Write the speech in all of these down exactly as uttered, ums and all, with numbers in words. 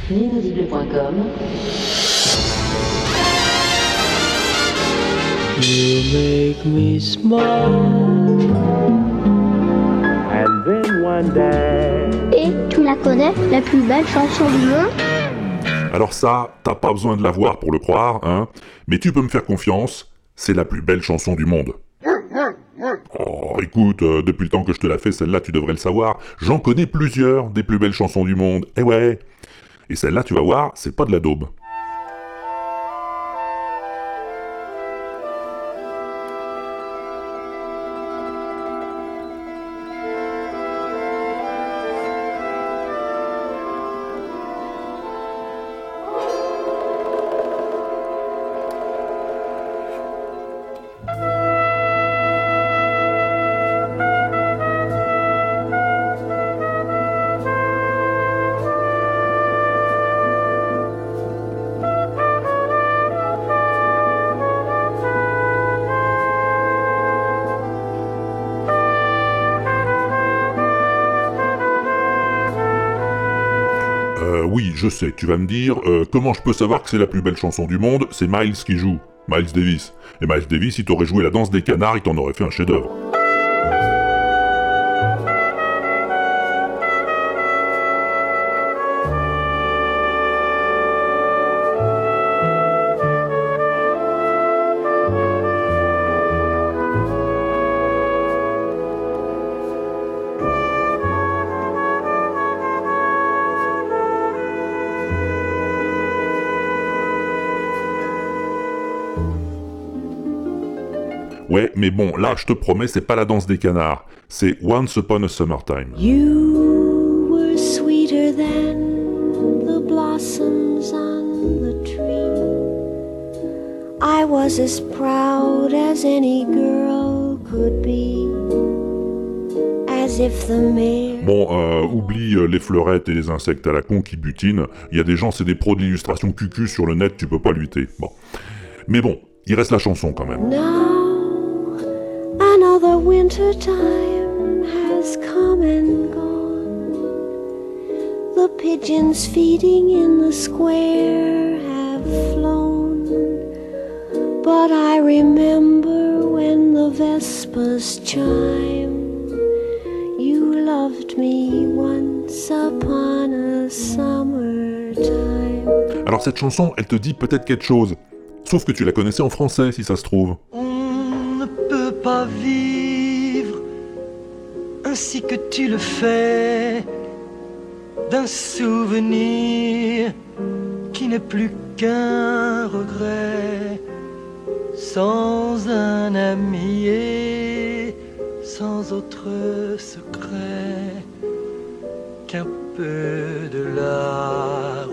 l'inaudible point com. You make me smile. And then one day... Et tu la connais, la plus belle chanson du monde? Alors ça, t'as pas besoin de la voir pour le croire, hein, mais tu peux me faire confiance, c'est la plus belle chanson du monde. Oh, écoute, euh, depuis le temps que je te la fais, celle-là, tu devrais le savoir, j'en connais plusieurs des plus belles chansons du monde, eh ouais. Et celle-là, tu vas voir, c'est pas de la daube. Euh, oui, je sais, tu vas me dire, euh, comment je peux savoir que c'est la plus belle chanson du monde? C'est Miles qui joue, Miles Davis. Et Miles Davis, il t'aurait joué la danse des canards, il t'en aurait fait un chef-d'œuvre. Ouais, mais bon, là, je te promets, c'est pas la danse des canards. C'est Once Upon a Summertime. You were sweeter than the blossoms on the tree. I was as proud as any girl could be. As if the mare... Bon, euh, oublie euh, les fleurettes et les insectes à la con qui butinent. Il y a des gens, c'est des pros de l'illustration cucu sur le net, tu peux pas lutter. Bon. Mais bon, il reste la chanson quand même. Now, another winter time has come and gone. The pigeons feeding in the square have flown. But I remember when the vespers chime. You loved me once upon a summertime. Alors cette chanson, elle te dit peut-être quelque chose. Sauf que tu la connaissais en français, si ça se trouve. On ne peut pas vivre ainsi que tu le fais, d'un souvenir qui n'est plus qu'un regret, sans un ami et sans autre secret qu'un peu de larmes.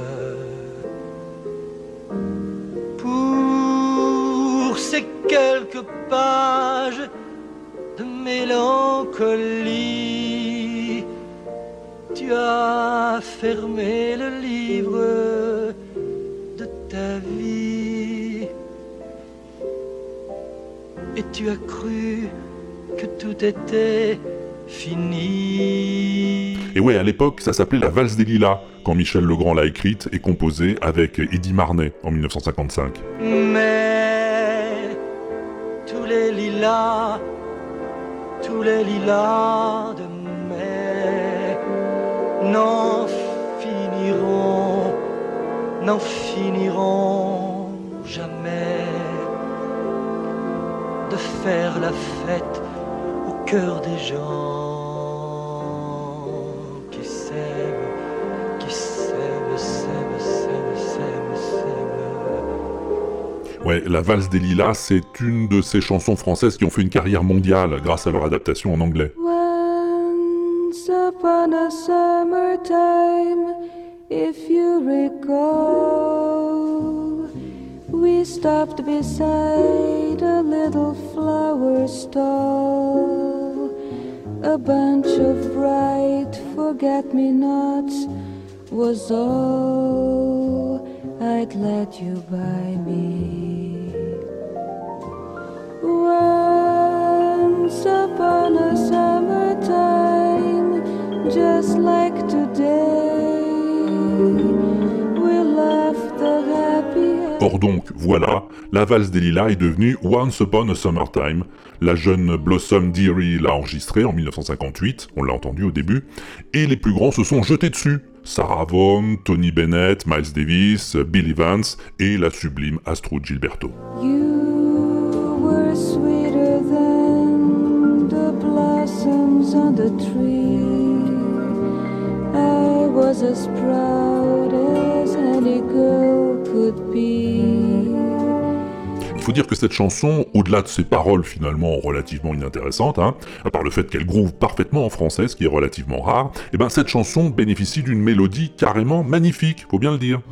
Pour ces quelques pages de mélancolie, tu as fermé le livre de ta vie et tu as cru que tout était fini. Et ouais, à l'époque, ça s'appelait La Valse des Lilas, quand Michel Legrand l'a écrite et composée avec Eddie Marnay en dix-neuf cent cinquante-cinq. Mais tous les lilas, tous les lilas de mai n'en finiront, n'en finiront jamais de faire la fête au cœur des gens qui s'aiment, qui s'aiment, s'aiment, s'aiment, s'aiment, s'aiment. Ouais, La Valse des Lilas, c'est une de ces chansons françaises qui ont fait une carrière mondiale grâce à leur adaptation en anglais. Once upon a summertime, if you recall, we stopped beside a little flower stall. A bunch of bright forget-me-nots was all I'd let you buy me. Once upon a summertime, just like today, donc, voilà, la valse des lilas est devenue Once Upon a Summertime. La jeune Blossom Dearie l'a enregistrée en mille neuf cent cinquante-huit, on l'a entendu au début, et les plus grands se sont jetés dessus. Sarah Vaughan, Tony Bennett, Miles Davis, Bill Evans et la sublime Astrud Gilberto. You were sweeter than the blossoms on the tree. I was as proud as any girl could be. Il faut dire que cette chanson, au-delà de ses paroles finalement relativement inintéressantes, hein, à part le fait qu'elle groove parfaitement en français, ce qui est relativement rare, eh ben cette chanson bénéficie d'une mélodie carrément magnifique, faut bien le dire.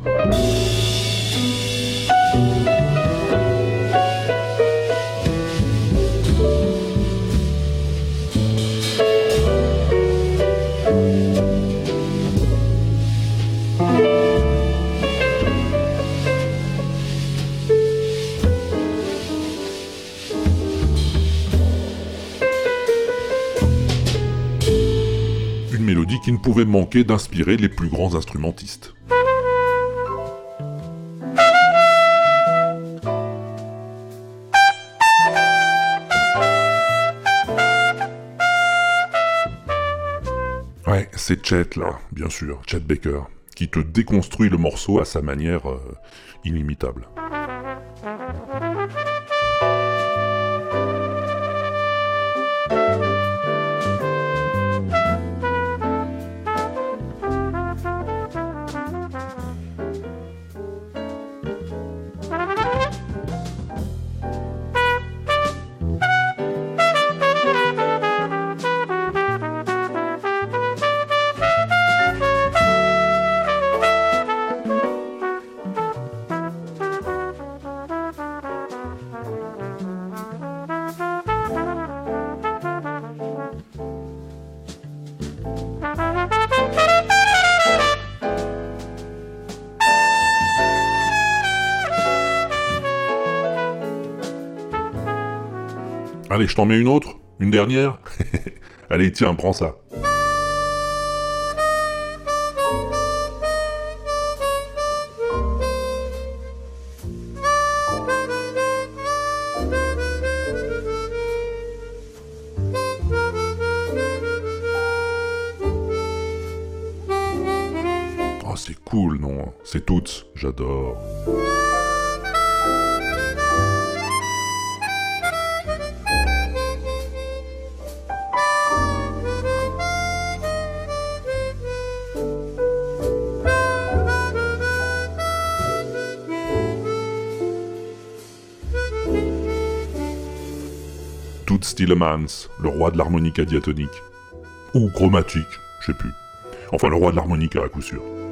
Mélodie qui ne pouvait manquer d'inspirer les plus grands instrumentistes. Ouais, c'est Chet là, bien sûr, Chet Baker, qui te déconstruit le morceau à sa manière euh, inimitable. Allez, je t'en mets une autre, une dernière. Allez, tiens, prends ça. Oh, c'est cool, non? C'est Toots, j'adore. Toots Thielemans, le roi de l'harmonica diatonique. Ou chromatique, je sais plus. Enfin, le roi de l'harmonica à coup sûr.